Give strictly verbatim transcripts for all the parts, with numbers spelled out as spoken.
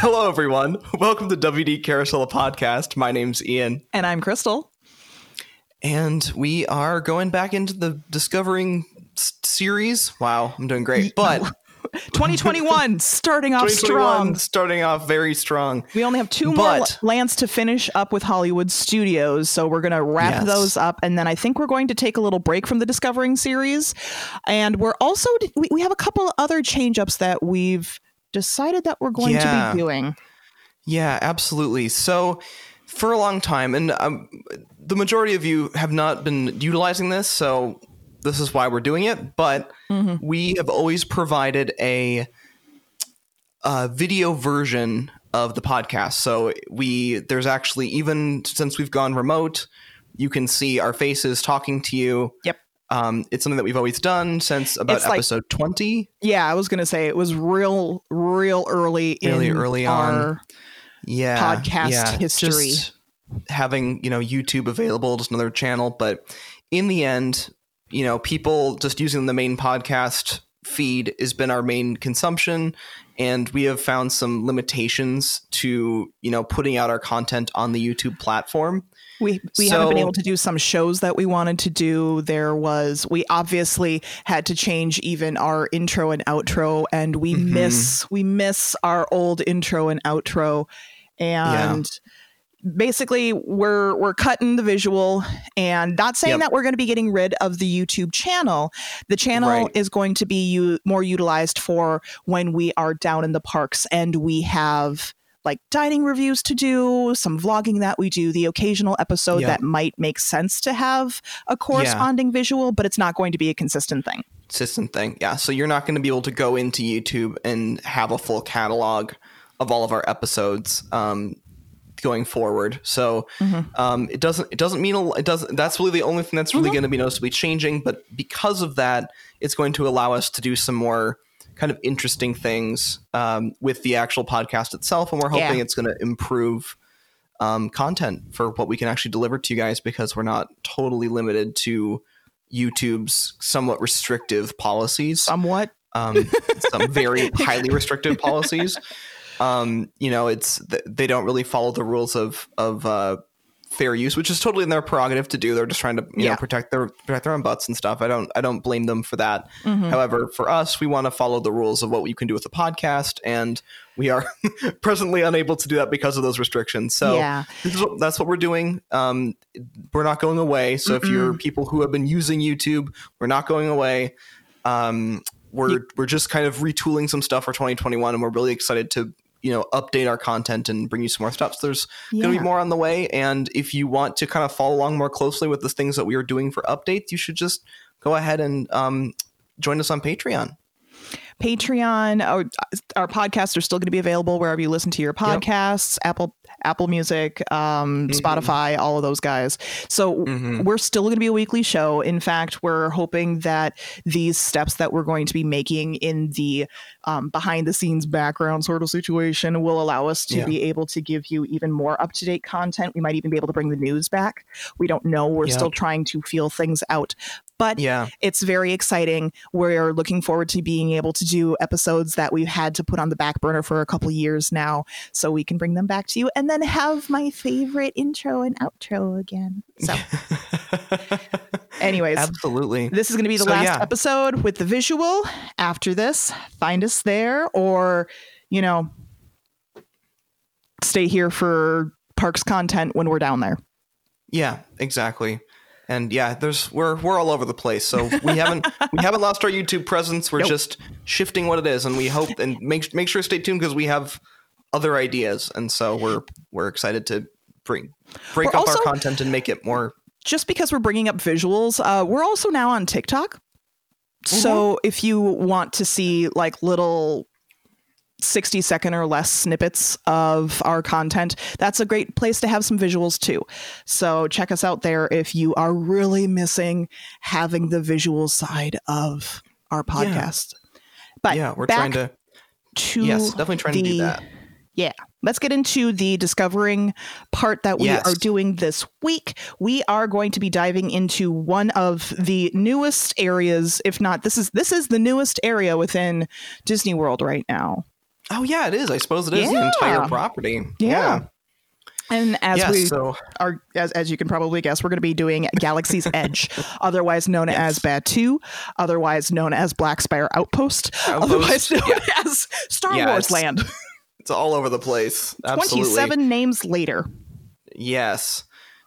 Hello, everyone. Welcome to W D Carousel Podcast. My name's Ian. And I'm Crystal. And we are going back into the Discovering s- series. Wow, I'm doing great. But twenty twenty-one, starting off strong. Starting off very strong. We only have two but, more lands to finish up with Hollywood Studios, so we're going to wrap yes. those up. And then I think we're going to take a little break from the Discovering series. And we're also, we, we have a couple of other change-ups that we've decided that we're going yeah. to be doing. Yeah, absolutely. So for a long time, and um, the majority of you have not been utilizing this, so this is why we're doing it. But mm-hmm. we have always provided a, a video version of the podcast. So we there's actually, even since we've gone remote, you can see our faces talking to you. Yep. Um, it's something that we've always done since about it's episode like, twenty. Yeah, I was going to say it was real, real early really in early our on. Yeah, podcast yeah, history. Just having, you know, YouTube available, just another channel. But in the end, you know, people just using the main podcast feed has been our main consumption. And we have found some limitations to, you know, putting out our content on the YouTube platform. We we so, haven't been able to do some shows that we wanted to do. There was, we obviously had to change even our intro and outro, and we mm-hmm. miss, we miss our old intro and outro. And yeah. basically we're, we're cutting the visual, and not saying yep. that we're going to be getting rid of the YouTube channel. The channel right. is going to be u- more utilized for when we are down in the parks and we have like dining reviews to do, some vlogging that we do, the occasional episode yep. that might make sense to have a corresponding yeah. visual, but it's not going to be a consistent thing. Consistent thing. Yeah. So you're not going to be able to go into YouTube and have a full catalog of all of our episodes um, going forward. So mm-hmm. um, it doesn't, it doesn't mean, a, it doesn't, that's really the only thing that's really mm-hmm. going to be noticeably changing. But because of that, it's going to allow us to do some more kind of interesting things um, with the actual podcast itself. And we're hoping yeah. it's going to improve um, content for what we can actually deliver to you guys, because we're not totally limited to YouTube's somewhat restrictive policies. Somewhat. Um, some very highly restrictive policies. Um, you know, it's they don't really follow the rules of of uh, fair use, which is totally in their prerogative to do. They're just trying to you yeah. know protect their protect their own butts and stuff. I don't I don't blame them for that. Mm-hmm. However, for us, we want to follow the rules of what you can do with a podcast, and we are presently unable to do that because of those restrictions. So yeah. this is what, that's what we're doing. Um, we're not going away. So Mm-mm. if you're people who have been using YouTube, we're not going away. Um, we're we're just kind of retooling some stuff for twenty twenty-one, and we're really excited to you know, update our content and bring you some more stuff. So there's yeah. going to be more on the way. And if you want to kind of follow along more closely with the things that we are doing for updates, you should just go ahead and um, join us on Patreon. Patreon, our, our podcasts are still going to be available wherever you listen to your podcasts, yep. Apple Apple Music, um, mm-hmm. Spotify, all of those guys. So mm-hmm. we're still going to be a weekly show. In fact, we're hoping that these steps that we're going to be making in the um, behind the scenes background sort of situation will allow us to yeah. be able to give you even more up to date content. We might even be able to bring the news back. We don't know. We're yep. still trying to feel things out. But yeah. it's very exciting. We're looking forward to being able to do episodes that we've had to put on the back burner for a couple years now, so we can bring them back to you and then have my favorite intro and outro again. So anyways, absolutely. This is going to be the so, last yeah. episode with the visual. After this, find us there, or, you know, stay here for parks content when we're down there. Yeah, exactly. And yeah, there's we're we're all over the place. So we haven't we haven't lost our YouTube presence. We're nope. just shifting what it is, and we hope and make make sure to stay tuned, because we have other ideas, and so we're we're excited to bring break we're up also, our content and make it more. Just because we're bringing up visuals, uh, we're also now on TikTok. Mm-hmm. So if you want to see like little sixty second or less snippets of our content, that's a great place to have some visuals too. So check us out there if you are really missing having the visual side of our podcast. Yeah. But yeah, we're trying to, to yes, definitely trying the, to do that. Yeah. Let's get into the discovering part that we yes. are doing this week. We are going to be diving into one of the newest areas, if not, this is this is the newest area within Disney World right now. Oh yeah, it is. I suppose it is Yeah. the entire property. Yeah. Yeah. And as Yeah, we so- are, as, as you can probably guess, we're going to be doing Galaxy's Edge, otherwise known as Batuu, otherwise known as Black Spire Outpost, Outpost, otherwise known yeah. as Star Yeah, Wars it's- Land. It's all over the place. Absolutely. twenty-seven names later. Yes.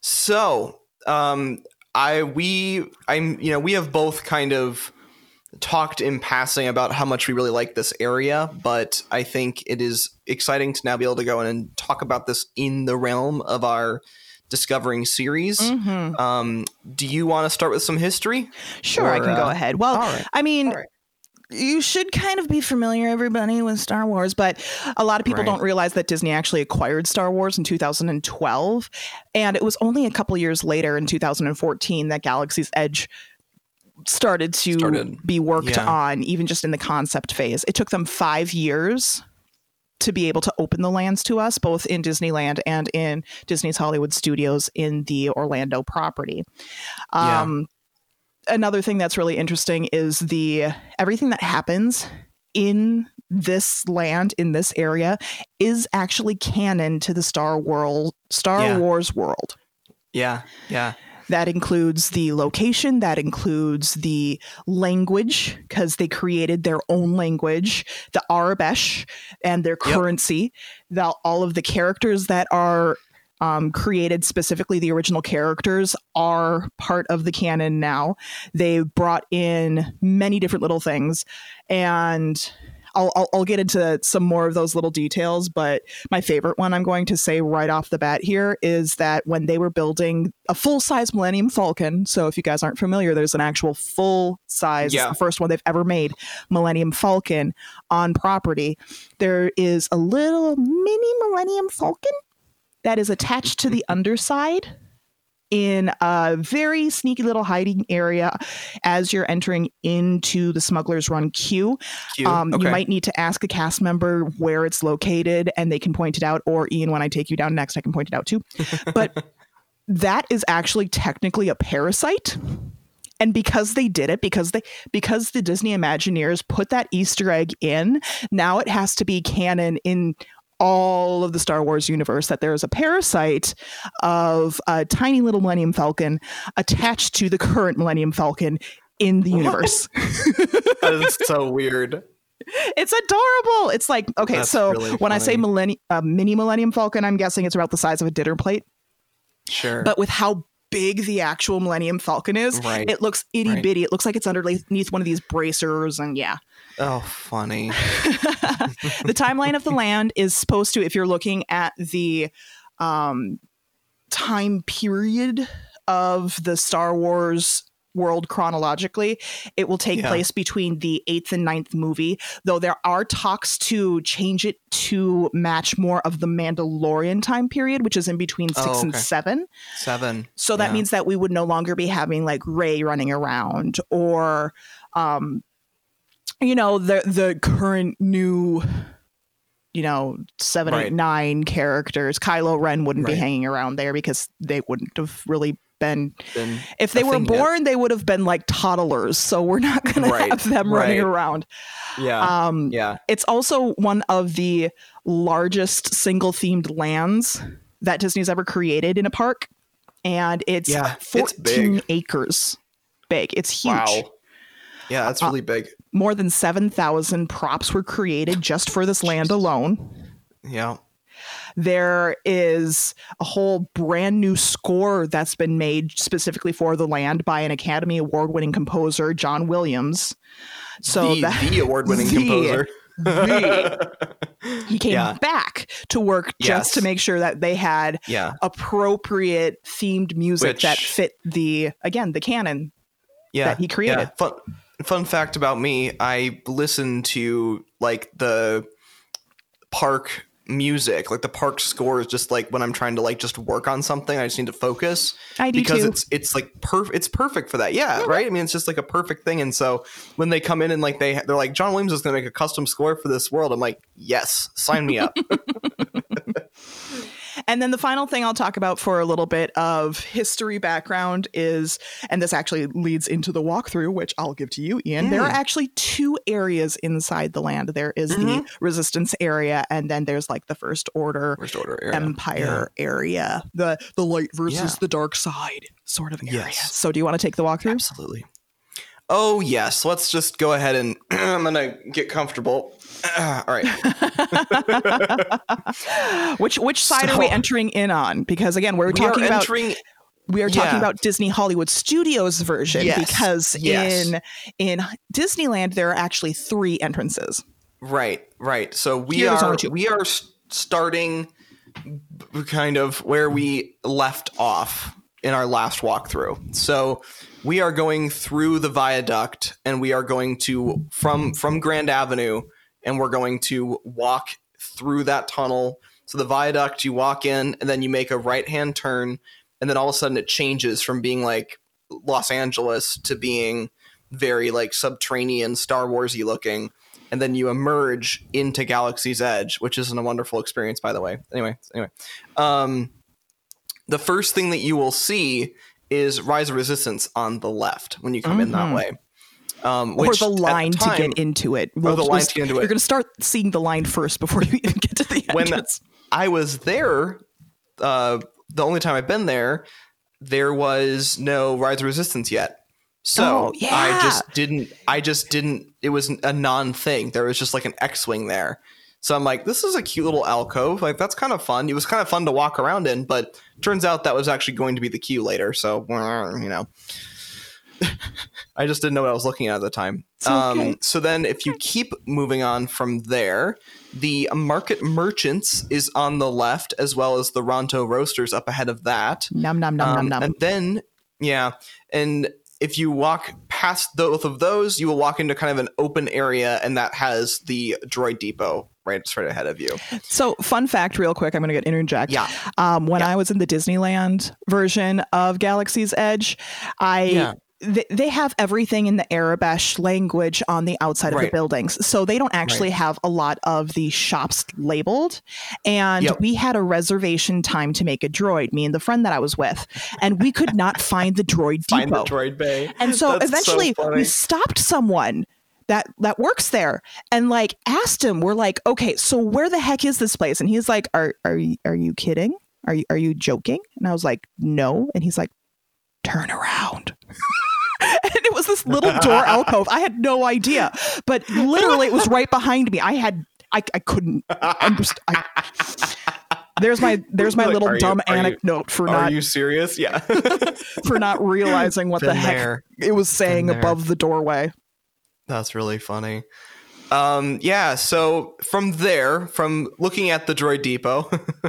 So, um, I we I'm you know we have both kind of talked in passing about how much we really like this area, but I think it is exciting to now be able to go in and talk about this in the realm of our Discovering series. Mm-hmm. Um, do you want to start with some history? Sure, I Or, can go uh, ahead. Well, all right. I mean, All right. you should kind of be familiar, everybody, with Star Wars, but a lot of people Right. don't realize that Disney actually acquired Star Wars in two thousand twelve, and it was only a couple years later in two thousand fourteen that Galaxy's Edge started to Started, be worked yeah. on, even just in the concept phase. It took them five years to be able to open the lands to us, both in Disneyland and in Disney's Hollywood Studios in the Orlando property. Yeah. Um, another thing that's really interesting is the everything that happens in this land, in this area, is actually canon to the Star World, Star Yeah. Wars world. Yeah. Yeah. That includes the location, that includes the language, because they created their own language, the Arabesh and their Yep. currency, the, all of the characters that are um, created, specifically the original characters, are part of the canon now. They brought in many different little things, and I'll, I'll, I'll get into some more of those little details, but my favorite one I'm going to say right off the bat here is that when they were building a full-size Millennium Falcon, so if you guys aren't familiar, there's an actual full-size, Yeah. it's the first one they've ever made, Millennium Falcon on property, there is a little mini Millennium Falcon that is attached to the underside in a very sneaky little hiding area as you're entering into the Smuggler's Run queue. Cute. Um, Okay. You might need to ask a cast member where it's located and they can point it out, or Ian, when I take you down next, I can point it out too. But that is actually technically a parasite. And because they did it, because they because the Disney Imagineers put that Easter egg in, now it has to be canon in all of the Star Wars universe that there is a parasite of a tiny little Millennium Falcon attached to the current Millennium Falcon in the universe. That is so weird. It's adorable. It's like, okay, That's so really when I say funny. millennium, uh, mini Millennium Falcon, I'm guessing it's about the size of a dinner plate. Sure. But with how big the actual Millennium Falcon is, Right. it looks itty Right. bitty. It looks like it's underneath one of these bracers, and yeah. oh, funny. The timeline of the land is supposed to, if you're looking at the um, time period of the Star Wars world chronologically, it will take Yeah. place between the eighth and ninth movie, though there are talks to change it to match more of the Mandalorian time period, which is in between six Oh, and okay. seven. Seven. So that Yeah. means that we would no longer be having like Rey running around, or um you know, the the current new, you know, seven, Right. eight, nine characters. Kylo Ren wouldn't be Right. hanging around there because they wouldn't have really been, Been if they a were thing yet. born, they would have been like toddlers. So we're not going Right. to have them running Right. around. Yeah. Um, yeah. It's also one of the largest single themed lands that Disney's ever created in a park. And it's Yeah, it's fourteen big. acres big. It's huge. Wow. Yeah, that's Uh, really big. More than seven thousand props were created just for this land alone. Yeah. There is a whole brand new score that's been made specifically for the land by an Academy Award winning composer, John Williams. So the, that the award-winning the- composer. the- he came Yeah. back to work just Yes. to make sure that they had Yeah. appropriate themed music Which- that fit the, again, the canon. Yeah. that he created. Yeah. Fun, fun fact about me, I listen to like the park music, like the park scores, just like when I'm trying to like just work on something, I just need to focus. I do because too. it's it's like perf it's perfect for that. Yeah, Mhm. right? I mean, it's just like a perfect thing. And so when they come in and like they they're like, John Williams is going to make a custom score for this world, I'm like, yes, sign me up. And And then the final thing I'll talk about for a little bit of history background is, and this actually leads into the walkthrough, which I'll give to you, Ian. Mm. There are actually two areas inside the land. There is mm-hmm. the Resistance area, and then there's like the First Order, First Order area. Empire yeah. area, the the light versus yeah. the dark side sort of area. Yes. So do you want to take the walkthrough? Absolutely. Oh, yes. Let's just go ahead and I'm going to get comfortable. Uh, all right. which which side so, are we entering in on? Because, again, we're we talking about... Entering, we are talking yeah. about Disney Hollywood Studios version yes. because yes. in in Disneyland, there are actually three entrances. Right, right. So we Here, are we are starting kind of where we left off in our last walkthrough. So we are going through the viaduct and we are going to from from Grand Avenue and we're going to walk through that tunnel. So the viaduct, you walk in and then you make a right hand turn and then all of a sudden it changes from being like Los Angeles to being very like subterranean Star Wars-y looking. And then you emerge into Galaxy's Edge, which isn't a wonderful experience, by the way. Anyway, anyway, um, the first thing that you will see is Rise of Resistance on the left when you come mm-hmm. in that way. Um, which or the line the time, to get into it. We'll, or the line to get into you're it. You're going to start seeing the line first before you even get to the entrance. When I was there, uh, the only time I've been there, there was no Rise of Resistance yet. So oh, yeah. I just didn't, I just didn't, it was a non-thing. There was just like an X-Wing there. So I'm like, this is a cute little alcove. Like, that's kind of fun. It was kind of fun to walk around in, but turns out that was actually going to be the queue later. So, you know, I just didn't know what I was looking at at the time. Okay. Um, so then if you keep moving on from there, the Market Merchants is on the left, as well as the Ronto Roasters up ahead of that. Num, num, num, um, num, num. And then, yeah, and if you walk past both of those, you will walk into kind of an open area, and that has the Droid Depot right straight ahead of you. So, fun fact, real quick, I'm going to get interject. Yeah. Um, when yeah. I was in the Disneyland version of Galaxy's Edge, I yeah. th- they have everything in the Arabesh language on the outside right. of the buildings. So they don't actually right. have a lot of the shops labeled. And yep. we had a reservation time to make a droid, me and the friend that I was with, and we could not find the Droid Find Depot. the Droid Bay. And so That's eventually so we stopped someone that that works there and like asked him, we're like, okay, so where the heck is this place? And he's like, are are you are you kidding? Are you are you joking? And I was like, no. And he's like, turn around. And it was this little door alcove. I had no idea, but literally it was right behind me. I had I I couldn't understand. I, there's my there's my like, little dumb you, anecdote you, for are not. Are you serious? Yeah. For not realizing what Been the heck there. it was saying Been above there. the doorway. That's really funny. Um, yeah, so from there, from looking at the Droid Depot,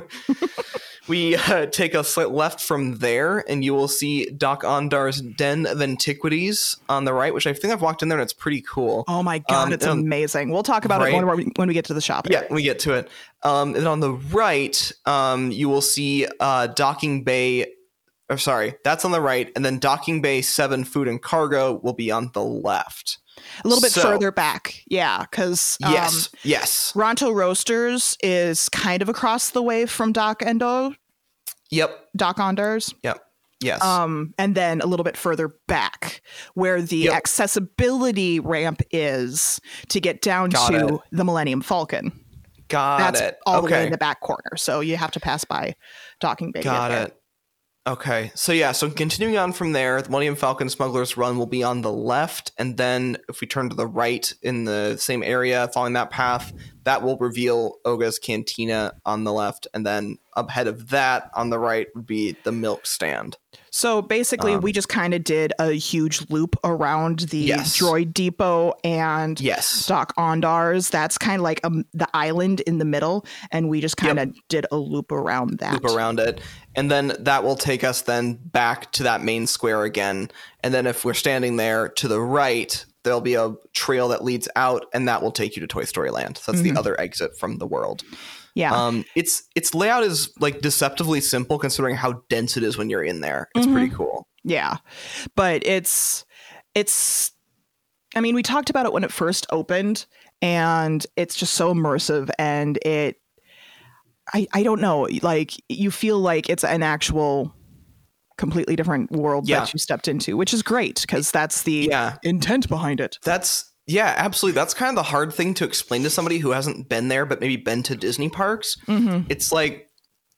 we uh, take a slight left from there, and you will see Doc Ondar's Den of Antiquities on the right, which I think I've walked in there, and it's pretty cool. Oh my god, um, it's um, amazing. We'll talk about right? it when we, when we get to the shop. Yeah, we get to it. Um, and on the right, um, you will see uh, Docking Bay. Or sorry, that's on the right, and then Docking Bay seven Food and Cargo will be on the left. A little bit so, further back. Yeah, because um, yes, yes. Ronto Roasters is kind of across the way from Doc Endo. Yep. Doc Ondars. Yep. Yes. Um, and then a little bit further back where the yep. accessibility ramp is to get down Got to it. the Millennium Falcon. Got That's it. all okay. the way in the back corner. So you have to pass by Docking Bay. Got it. Okay, so yeah, so continuing on from there, the Millennium Falcon Smuggler's Run will be on the left, and then if we turn to the right in the same area, following that path, that will reveal Oga's Cantina on the left, and then up ahead of that on the right would be the milk stand. So basically, um, we just kind of did a huge loop around the yes. Droid Depot and yes. Doc Ondars. That's kind of like um, the island in the middle, and we just kind of yep. did a loop around that. Loop around it. And then that will take us then back to that main square again. And then if we're standing there to the right, there'll be a trail that leads out, and that will take you to Toy Story Land. So that's mm-hmm. the other exit from the world. Yeah. Um, its its layout is like deceptively simple considering how dense it is when you're in there. It's mm-hmm. pretty cool. Yeah. But it's it's I mean, we talked about it when it first opened, and it's just so immersive, and it I, I don't know, like you feel like it's an actual completely different world yeah. that you stepped into, which is great because that's the yeah. intent behind it. That's yeah, absolutely. That's kind of the hard thing to explain to somebody who hasn't been there, but maybe been to Disney parks. Mm-hmm. It's like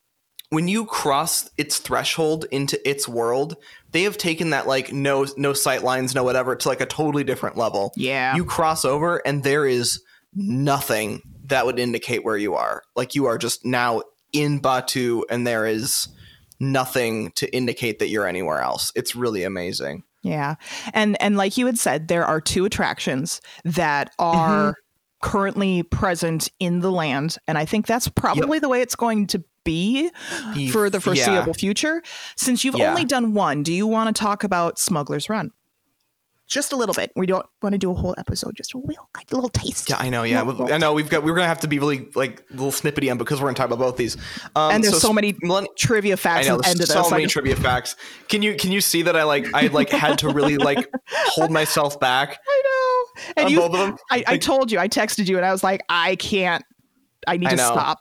when you cross its threshold into its world, they have taken that like no no sight lines, no whatever, to like a totally different level. Yeah. You cross over and there is nothing that would indicate where you are. Like you are just now in Batuu and there is nothing to indicate that you're anywhere else. It's really amazing. Yeah. And and like you had said, there are two attractions that are mm-hmm. currently present in the land. And I think that's probably yep. the way it's going to be Beef, for the foreseeable yeah. future. Since you've yeah. only done one, do you want to talk about Smuggler's Run? Just a little bit. We don't want to do a whole episode, just a little, like, a little taste. Yeah, I know. Yeah, little, I know. We've got. We're gonna have to be really like a little snippety on because we're gonna talk about both these. Um, and there's so, so many millenn- trivia facts. I know. At the end there's of so this. many just- trivia facts. Can you can you see that I like I like had to really like hold myself back? I know. And on you, both of them. I, like, I told you. I texted you, and I was like, I can't. I need I to know. stop.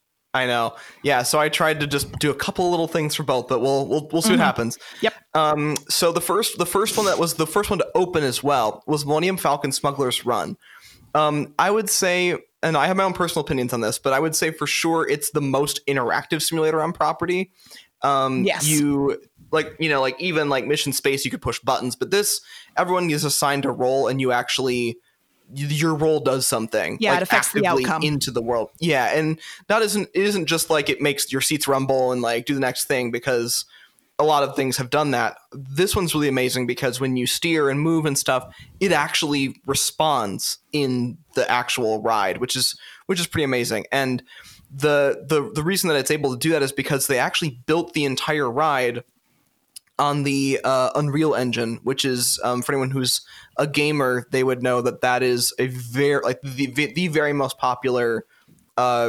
I know. Yeah. So I tried to just do a couple of little things for both, but we'll we'll we'll see mm-hmm. what happens. Yep. Um. So the first the first one that was the first one to open as well was Millennium Falcon Smuggler's Run. Um. I would say, and I have my own personal opinions on this, but I would say for sure it's the most interactive simulator on property. Um. Yes. You like you know like even like Mission Space you could push buttons, but this everyone is assigned a role and you actually. Your role does something. Yeah, like, it affects the outcome into the world. Yeah, and that isn't it isn't just like it makes your seats rumble and like do the next thing because a lot of things have done that. This one's really amazing because when you steer and move and stuff, it actually responds in the actual ride, which is which is pretty amazing. And the the the reason that it's able to do that is because they actually built the entire ride on the uh, Unreal Engine, which is um, for anyone who's a gamer, they would know that that is a very like the the very most popular uh,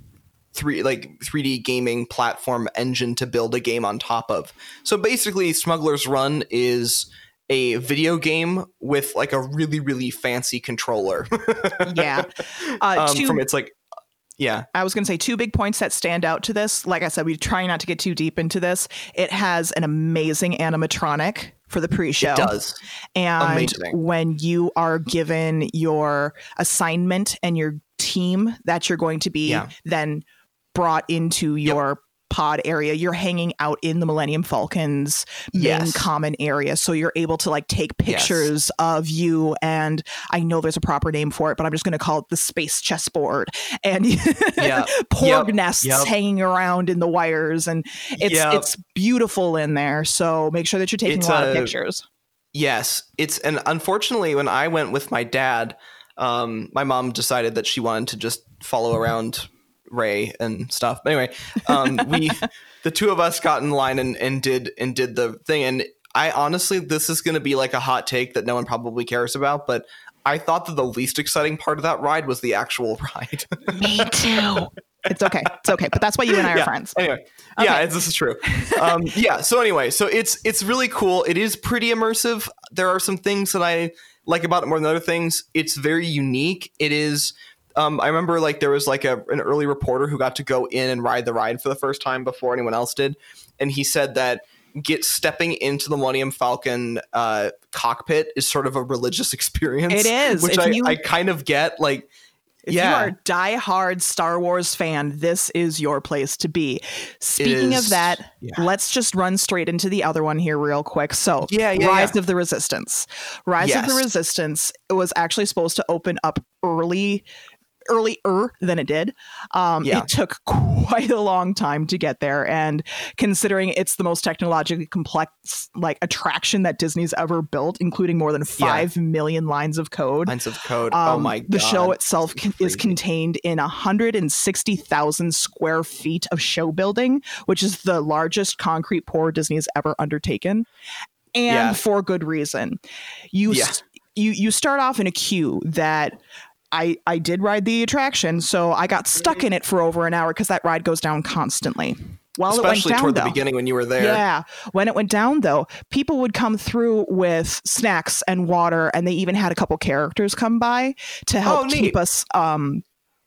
three like three D gaming platform engine to build a game on top of. So basically, Smuggler's Run is a video game with like a really really fancy controller. yeah, uh, um, two- from its like. Yeah, I was going to say two big points that stand out to this. Like I said, we try not to get too deep into this. It has an amazing animatronic for the pre-show. It does. And amazing. When you are given your assignment and your team that you're going to be yeah. then brought into your yep. pod area, you're hanging out in the Millennium Falcon's main yes. common area. So you're able to like take pictures yes. of you. And I know there's a proper name for it, but I'm just going to call it the space chessboard. And yep. porg yep. nests yep. hanging around in the wires. And it's yep. it's beautiful in there. So make sure that you're taking it's a lot a, of pictures. Yes. It's and unfortunately, when I went with my dad, um, my mom decided that she wanted to just follow around Ray and stuff. But anyway, um, we the two of us got in line and, and did and did the thing. And I honestly, this is going to be like a hot take that no one probably cares about, but I thought that the least exciting part of that ride was the actual ride. Me too. It's okay. It's okay. But that's why you and I are yeah. friends. Anyway, okay. yeah, it's, this is true. Um, yeah. So anyway, so it's it's really cool. It is pretty immersive. There are some things that I like about it more than other things. It's very unique. It is. Um, I remember like there was like a, an early reporter who got to go in and ride the ride for the first time before anyone else did. And he said that get stepping into the Millennium Falcon uh, cockpit is sort of a religious experience. It is. Which if I, you, I kind of get like, if yeah. you are a diehard Star Wars fan, this is your place to be. Speaking is, of that, yeah. let's just run straight into the other one here real quick. So yeah, yeah, Rise yeah. of the Resistance. Rise yes. of the Resistance was actually supposed to open up early earlier than it did. Um, yeah. It took quite a long time to get there. And considering it's the most technologically complex like attraction that Disney's ever built, including more than five yeah. million lines of code. Lines of code. Um, oh my God. The show itself con- is contained in one hundred sixty thousand square feet of show building, which is the largest concrete pour Disney has ever undertaken. And yeah. for good reason. You, yeah. st- you, you start off in a queue that I, I did ride the attraction, so I got stuck in it for over an hour because that ride goes down constantly. Well, Especially it went down, toward though. the beginning when you were there. Yeah. When it went down, though, people would come through with snacks and water, and they even had a couple characters come by to help oh, keep us um,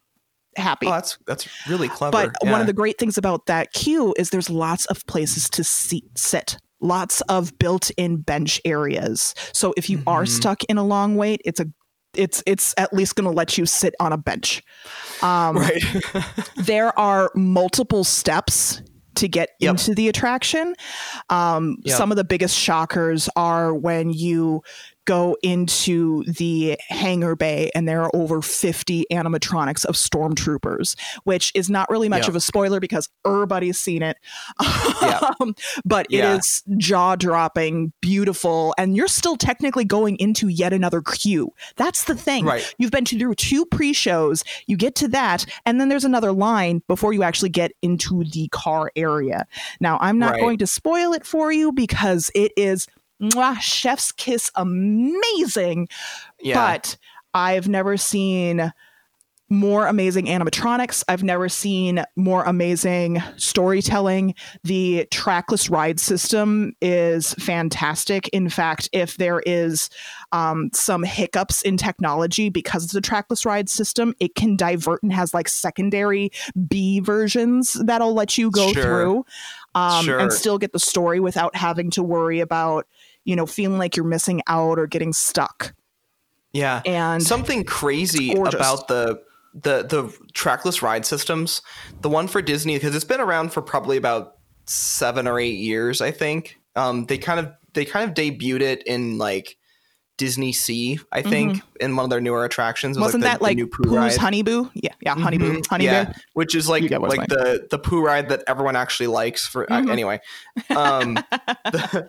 happy. Oh, that's that's really clever. But yeah. one of the great things about that queue is there's lots of places to seat, sit. Lots of built-in bench areas. So if you mm-hmm. are stuck in a long wait, it's a it's it's at least going to let you sit on a bench. Um, right. There are multiple steps to get yep. into the attraction. Um, yep. Some of the biggest shockers are when you go into the hangar bay and there are over fifty animatronics of stormtroopers, which is not really much yep. of a spoiler because everybody's seen it. Yep. um, but yeah. it is jaw-dropping, beautiful, and you're still technically going into yet another queue. That's the thing. Right. You've been through two pre-shows, you get to that, and then there's another line before you actually get into the car area. Now, I'm not right. going to spoil it for you because it is mwah, chef's kiss amazing. Yeah. But I've never seen more amazing animatronics. I've never seen more amazing storytelling. The trackless ride system is fantastic. In fact, if there is um, some hiccups in technology because it's a trackless ride system, it can divert and has like secondary B versions that'll let you go sure. through um, sure. and still get the story without having to worry about, you know, feeling like you're missing out or getting stuck. Yeah. And something crazy about the the the trackless ride systems, the one for Disney, because it's been around for probably about seven or eight years, I think. Um, they kind of they kind of debuted it in like Disney Sea, I think, mm-hmm. in one of their newer attractions. It was Wasn't like the, that like the new Pooh Pooh's ride. Honey Boo? Yeah, yeah, Honey mm-hmm. Boo, Honey yeah. Boo, which is like like the the Pooh ride that everyone actually likes. For mm-hmm. uh, anyway, um, the,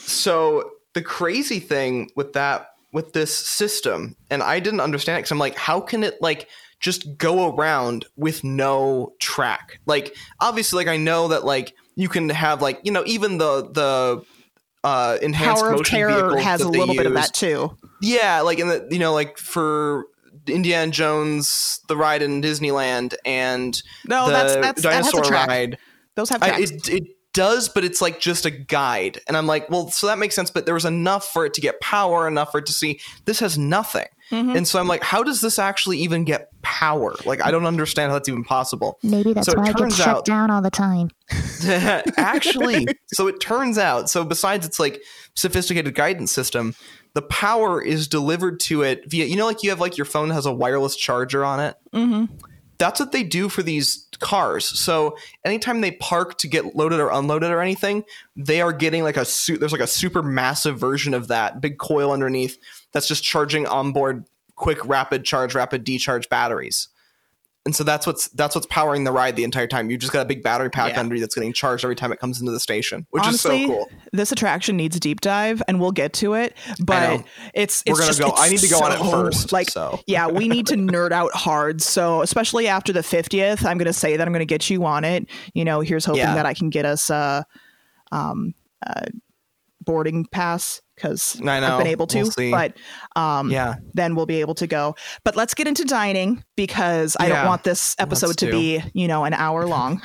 so the crazy thing with that with this system, and I didn't understand it because I'm like, how can it like just go around with no track? Like, obviously, like I know that like you can have like, you know, even the the uh enhanced Power of motion Terror vehicles has a little use. bit of that too. Yeah, like in the, you know, like for Indiana Jones, the ride in Disneyland, and no, the that's that's dinosaur that has a track. ride. Those have tracks. I, it, it does, but it's like just a guide, and I'm like, well, so that makes sense. But there was enough for it to get power, enough for it to see. This has nothing. Mm-hmm. And so I'm like, how does this actually even get power? Like, I don't understand how that's even possible. Maybe that's so why it it gets shut out, down all the time. Actually, so it turns out, so besides its like sophisticated guidance system, the power is delivered to it via, you know, like you have like your phone has a wireless charger on it. Mm-hmm. That's what they do for these cars. So anytime they park to get loaded or unloaded or anything, they are getting like a suit. There's like a super massive version of that big coil underneath that's just charging onboard quick, rapid charge, rapid decharge batteries. And so that's what's that's what's powering the ride the entire time. You just got a big battery pack yeah. under you that's getting charged every time it comes into the station, which Honestly, is so cool. This attraction needs a deep dive, and we'll get to it. But it's it's we're gonna just, go. It's I need to go so, on it first. Like, so. yeah, we need to nerd out hard. So especially after the fiftieth, I'm going to say that I'm going to get you on it. You know, here's hoping yeah. that I can get us a um, uh, boarding pass. Because I've been able to, we'll but um, yeah. then we'll be able to go. But let's get into dining because I yeah. don't want this episode let's to do. be, you know, an hour long.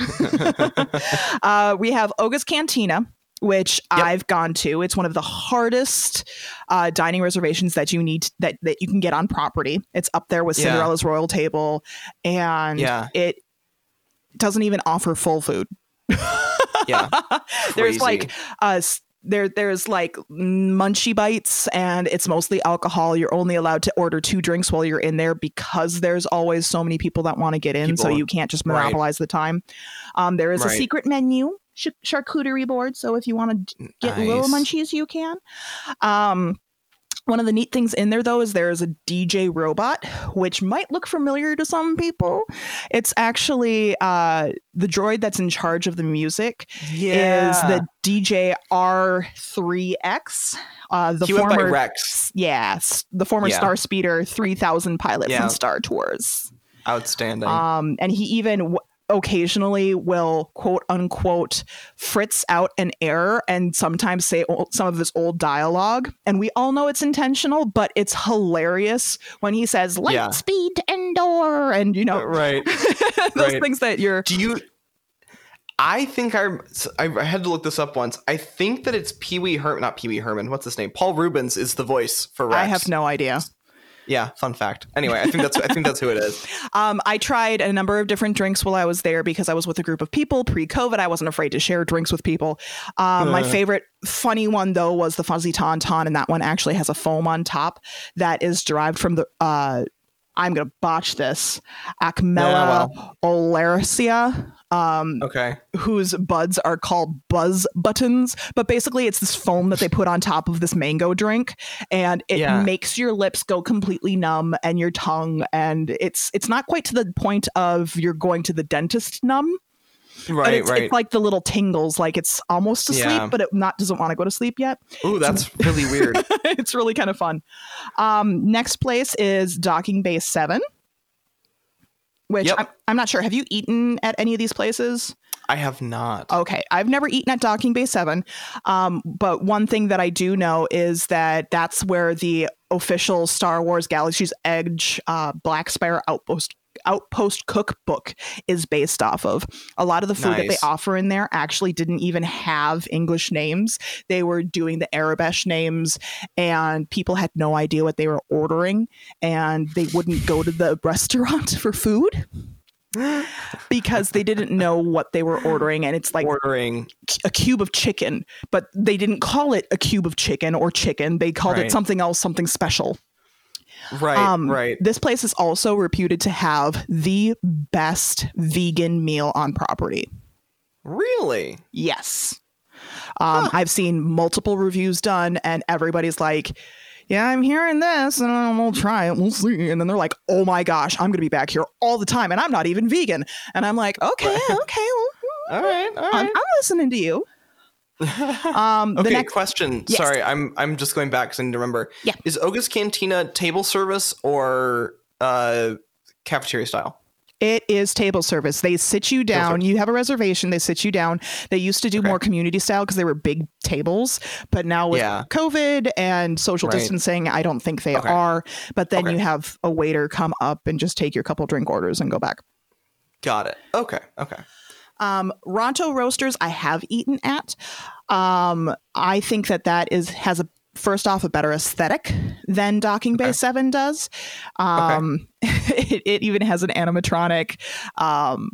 uh, we have Oga's Cantina, which yep. I've gone to. It's one of the hardest uh, dining reservations that you need that that you can get on property. It's up there with Cinderella's yeah. Royal Table, and yeah. it doesn't even offer full food. yeah, there's like uh There, there's like munchie bites, and it's mostly alcohol. You're only allowed to order two drinks while you're in there because there's always so many people that want to get in, people, so you can't just monopolize right. the time. Um, there is right. a secret menu, sh- charcuterie board, so if you want to get nice. little munchies, you can. Um, one of the neat things in there, though, is there is a D J robot, which might look familiar to some people. It's actually uh, the droid that's in charge of the music yeah. is the D J R three X. Uh, the he former, went by Rex. Yes, the former yeah. Star Speeder three thousand pilot yeah. from Star Tours. Outstanding. Um, and he even... W- occasionally will quote unquote fritz out an error and sometimes say old, some of his old dialogue, and we all know it's intentional, but it's hilarious when he says light yeah. speed to Endor, and you know right those right. things that you're do you I think I I had to look this up once. I think that it's Pee Wee Herman, not Pee Wee Herman. What's his name? Paul Rubens is the voice for Rex. I have no idea. Yeah, fun fact. Anyway, I think that's I think that's who it is. Um, I tried a number of different drinks while I was there because I was with a group of people pre-COVID. I wasn't afraid to share drinks with people. Um, uh. My favorite funny one though was the Fuzzy Tauntaun, and that one actually has a foam on top that is derived from the. Uh, I'm gonna botch this. Acmella yeah, well. oleracea. Um, okay. Whose buds are called buzz buttons, but basically it's this foam that they put on top of this mango drink, and it yeah. makes your lips go completely numb and your tongue, and it's it's not quite to the point of you're going to the dentist numb. Right, it's, right. It's like the little tingles, like it's almost asleep, yeah. but it not doesn't want to go to sleep yet. Ooh, that's really weird. It's really kind of fun. Um, next place is Docking Bay seven. Which yep. I'm, I'm not sure. Have you eaten at any of these places? I have not. Okay. I've never eaten at Docking Bay seven. Um, but one thing that I do know is that that's where the official Star Wars Galaxy's Edge uh, Black Spire Outpost Outpost cookbook is based off of. A lot of the food nice. that they offer in there actually didn't even have English names. They were doing the Arabic names, and people had no idea what they were ordering, and they wouldn't go to the restaurant for food because they didn't know what they were ordering. And it's like ordering a cube of chicken, but they didn't call it a cube of chicken or chicken. They called right. it something else, something special. Right, um, right. This place is also reputed to have the best vegan meal on property. Really? Yes. Um, huh. I've seen multiple reviews done, and everybody's like, yeah, I'm hearing this, and we'll try it. We'll see. And then they're like, oh my gosh, I'm going to be back here all the time, and I'm not even vegan. And I'm like, okay, okay. Well, all right, all right. I'm, I'm listening to you. um okay, the next question. Yes. Sorry, I'm I'm just going back because I need to remember. Yeah. Is Oga's Cantina table service or uh cafeteria style? It is table service. They sit you down. You have a reservation. They sit you down. They used to do okay. more community style because they were big tables, but now with yeah. COVID and social right. distancing, I don't think they okay. are. But then okay. you have a waiter come up and just take your couple drink orders and go back. Got it. Okay. Okay. Um, Ronto Roasters, I have eaten at. Um, I think that that is has a first off a better aesthetic than Docking Bay okay. seven does. Um, okay. it, it even has an animatronic um,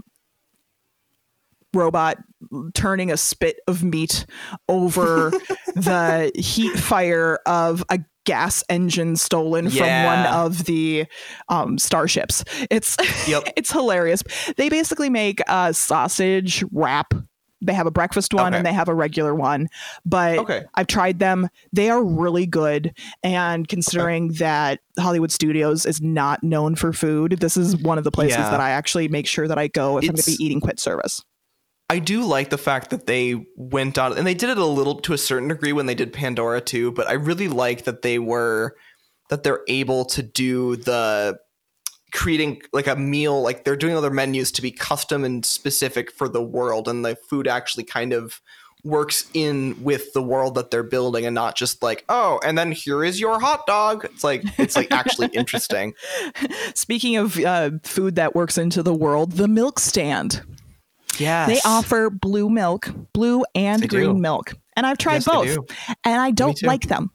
robot turning a spit of meat over the heat fire of a gas engine stolen yeah. from one of the um, starships. It's yep. it's hilarious. They basically make a sausage wrap. They have a breakfast one okay. and they have a regular one, but okay. I've tried them. They are really good. And considering okay. that Hollywood Studios is not known for food, this is one of the places yeah. that I actually make sure that I go if it's, I'm going to be eating quick service. I do like the fact that they went on, and they did it a little to a certain degree when they did Pandora too, but I really like that they were, that they're able to do the creating like a meal, like they're doing other menus to be custom and specific for the world, and the food actually kind of works in with the world that they're building and not just like, oh, and then here is your hot dog. It's like, it's like actually interesting. Speaking of uh, food that works into the world, the milk stand. Yes. They offer blue milk, blue and they green do. milk. And I've tried yes, both. And I don't like them.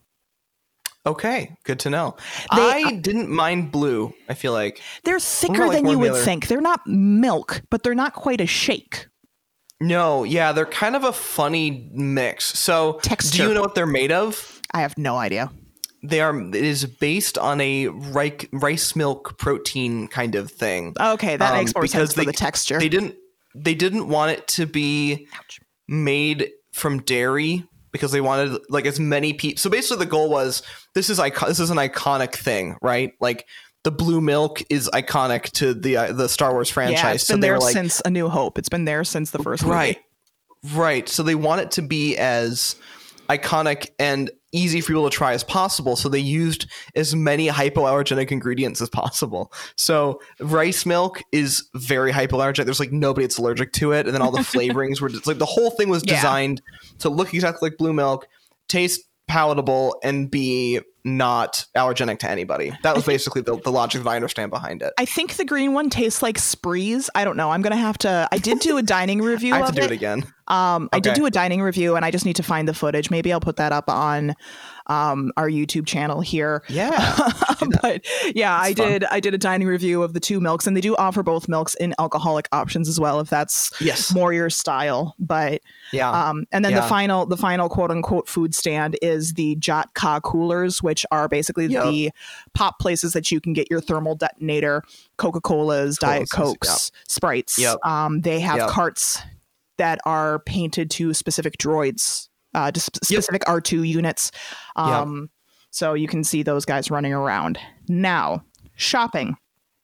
Okay, good to know. They, I didn't mind blue, I feel like. They're thicker like than you would other. think. They're not milk, but they're not quite a shake. No, yeah, they're kind of a funny mix. So, Texture. Do you know what they're made of? I have no idea. They are. It is based on a rice, rice milk protein kind of thing. Okay, that um, makes more sense they, for the texture. They didn't. They didn't want it to be Ouch. made from dairy because they wanted like as many people. So basically, the goal was this is icon. This is an iconic thing, right? Like the blue milk is iconic to the uh, the Star Wars franchise. Yeah, it's been so there like, since A New Hope. It's been there since the first right, movie. Right. So they want it to be as iconic and easy for people to try as possible. So they used as many hypoallergenic ingredients as possible. So rice milk is very hypoallergenic. There's like nobody that's allergic to it. And then all the flavorings were just like the whole thing was designed yeah. to look exactly like blue milk, taste palatable, and be not allergenic to anybody. That was basically the, the logic that I understand behind it. I think the green one tastes like Sprees. I don't know. I'm going to have to, I did do a dining review I have of to do it. it again. Um, okay. I did do a dining review and I just need to find the footage. Maybe I'll put that up on um, our YouTube channel here. Yeah. But yeah, I did I did a dining review of the two milks, and they do offer both milks in alcoholic options as well, if that's yes. more your style. But yeah. Um, and then yeah. the final the final quote unquote food stand is the Jat Ka coolers, which are basically yep. the pop places that you can get your thermal detonator, Coca-Colas, Diet Cokes, yep. Sprites. Yep. Um, they have yep. carts that are painted to specific droids, uh, to sp- specific yep. R two units. Um, yep. So you can see those guys running around. Now, shopping.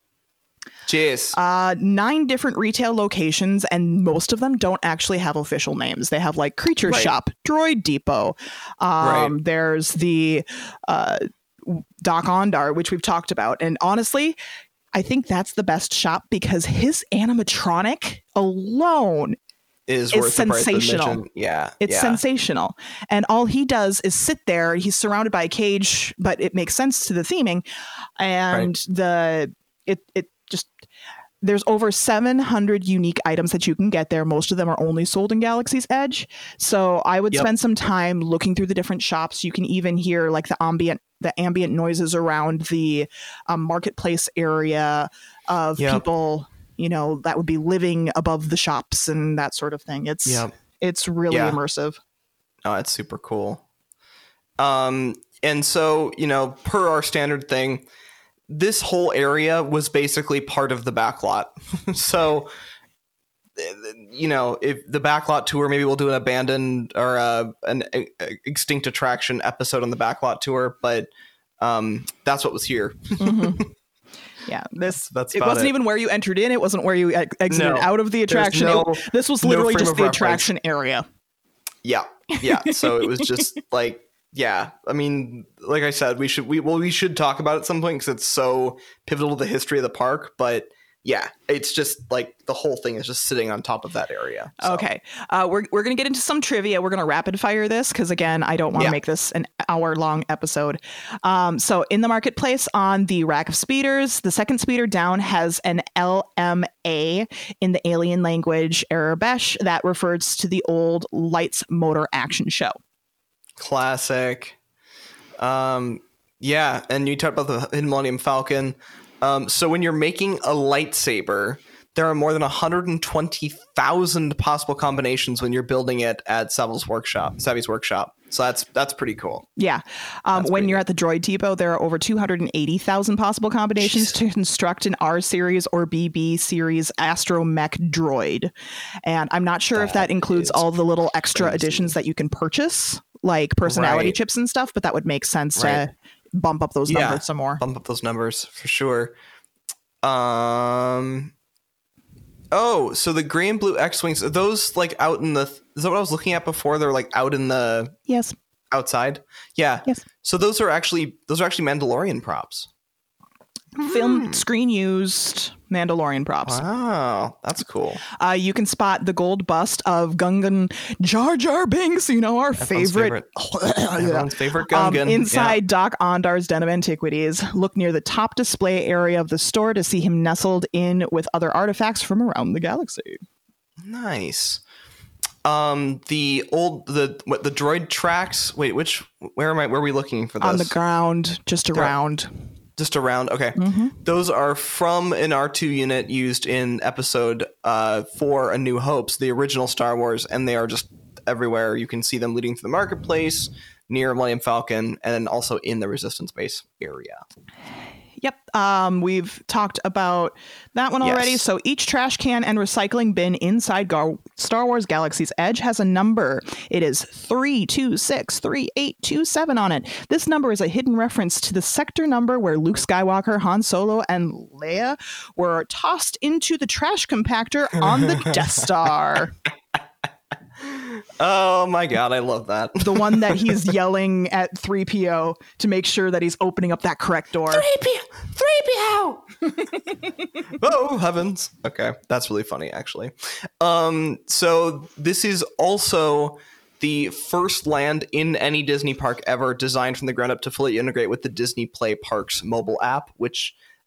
Jeez. Uh, nine different retail locations, and most of them don't actually have official names. They have like Creature right. Shop, Droid Depot. Um, right. There's the uh, Doc Ondar, which we've talked about. And honestly, I think that's the best shop because his animatronic alone is, is worth sensational. Yeah. It's yeah. sensational. And all he does is sit there. He's surrounded by a cage, but it makes sense to the theming. And right. the it it just there's over seven hundred unique items that you can get there. Most of them are only sold in Galaxy's Edge. So I would yep. spend some time looking through the different shops. You can even hear like the ambient the ambient noises around the um, marketplace area of yep. people, you know, that would be living above the shops and that sort of thing. It's yep. it's really yeah. immersive. Oh, it's super cool. Um, and so, you know, per our standard thing, this whole area was basically part of the backlot. So, you know, if the backlot tour, maybe we'll do an abandoned or uh, an a, a extinct attraction episode on the backlot tour, but um, that's what was here. Mm-hmm. Yeah, this that's it wasn't it. even where you entered in. It wasn't where you ex- exited no, out of the attraction. No, it, this was literally no just the reference. attraction area. Yeah, yeah. So it was just like, yeah. I mean, like I said, we should we well we should talk about it at some point because it's so pivotal to the history of the park. But yeah, it's just like the whole thing is just sitting on top of that area. So. Okay, uh, we're we're gonna get into some trivia. We're gonna rapid fire this because again, I don't want to yeah. make this an hour long episode. Um, so in the marketplace on the rack of speeders, the second speeder down has an L M A in the alien language Arabesh that refers to the old Lights Motor Action Show. Classic. Um, yeah, and you talked about the Hidden Millennium Falcon. Um, so when you're making a lightsaber, there are more than one hundred twenty thousand possible combinations when you're building it at Savvy's workshop. Savvy's workshop. So that's that's pretty cool. Yeah. Um, when you're cool. at the Droid Depot, there are over two hundred eighty thousand possible combinations Jeez. to construct an R series or B B series astromech droid. And I'm not sure that if that includes all the little extra crazy. additions that you can purchase, like personality right. chips and stuff, but that would make sense right. to bump up those yeah, numbers some more. Bump up those numbers for sure. Um. Oh, so the gray and blue X-Wings, are those like out in the, is that what I was looking at before? They're like out in the yes outside. Yeah. Yes. So those are actually, those are actually Mandalorian props. Film mm. screen used Mandalorian props. Wow, that's cool. Uh, you can spot the gold bust of Gungan Jar Jar Binks, you know, our Everyone's favorite. favorite. Everyone's favorite Gungan. Um, inside yeah. Doc Ondar's Den of Antiquities. Look near the top display area of the store to see him nestled in with other artifacts from around the galaxy. Nice. Um, the old the what the droid tracks. Wait, which where am I? Where are we looking for this? On the ground, just around. Just around. Okay. Mm-hmm. Those are from an R two unit used in episode uh, four, A New Hopes, the original Star Wars, and they are just everywhere. You can see them leading through the marketplace near Millennium Falcon and also in the Resistance base area. Yep. Um, we've talked about that one already. Yes. So each trash can and recycling bin inside Gar- Star Wars Galaxy's Edge has a number. It is three two six three eight two seven on it. This number is a hidden reference to the sector number where Luke Skywalker, Han Solo, and Leia were tossed into the trash compactor on the Death Star. Oh my god, I love that. The one that he's yelling at three P O to make sure that he's opening up that correct door. three P O! three P O! Oh, heavens. Okay, that's really funny, actually. Um, so this is also the first land in any Disney park ever designed from the ground up to fully integrate with the Disney Play Parks mobile app, which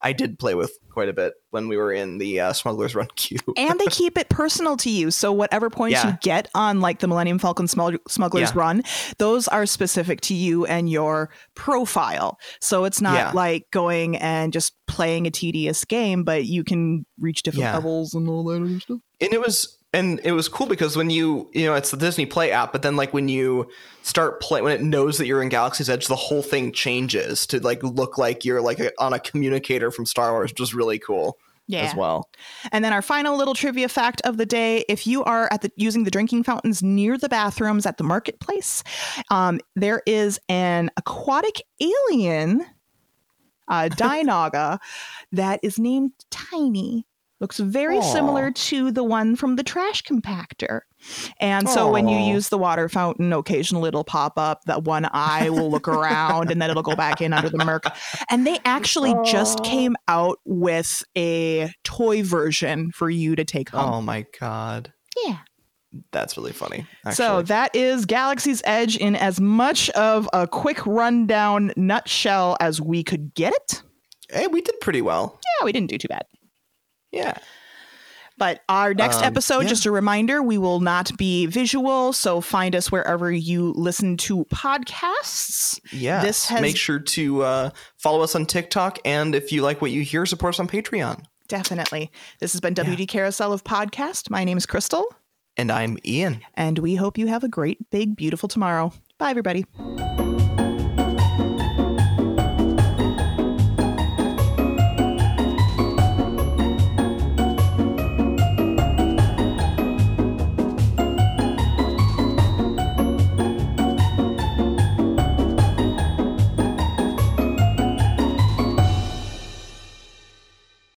I did play with quite a bit when we were in the uh, Smuggler's Run queue. And they keep it personal to you. So whatever points Yeah. you get on like the Millennium Falcon Smug- Smuggler's Yeah. Run, those are specific to you and your profile. So it's not Yeah. like going and just playing a tedious game, but you can reach different Yeah. levels and all that other stuff. And it was and it was cool because when you you know it's the Disney Play app, but then like when you start play when it knows that you're in Galaxy's Edge, the whole thing changes to like look like you're like a, on a communicator from Star Wars, which is really cool Yeah. as well. And then our final little trivia fact of the day: if you are at the using the drinking fountains near the bathrooms at the marketplace, um, there is an aquatic alien, uh, Dianoga, that is named Tiny. Looks very Aw. similar to the one from the trash compactor. And so when you Aw. use the water fountain, occasionally it'll pop up. That one eye will look around and then it'll go back in under the Merc. And they actually just Aw. came out with a toy version for you to take home. Oh my god. Yeah. That's really funny. So Actually. that is Galaxy's Edge in as much of a quick rundown nutshell as we could get it. Hey, we did pretty well. Yeah, we didn't do too bad. Yeah. But our next Um, episode, yeah. just a reminder, we will not be visual. So find us wherever you listen to podcasts. Yeah. This has- Make sure to uh, follow us on TikTok. And if you like what you hear, support us on Patreon. Definitely. This has been W D Carousel of Podcast. My name is Crystal, And I'm Ian. and we hope you have a great, big, beautiful tomorrow. Bye, everybody.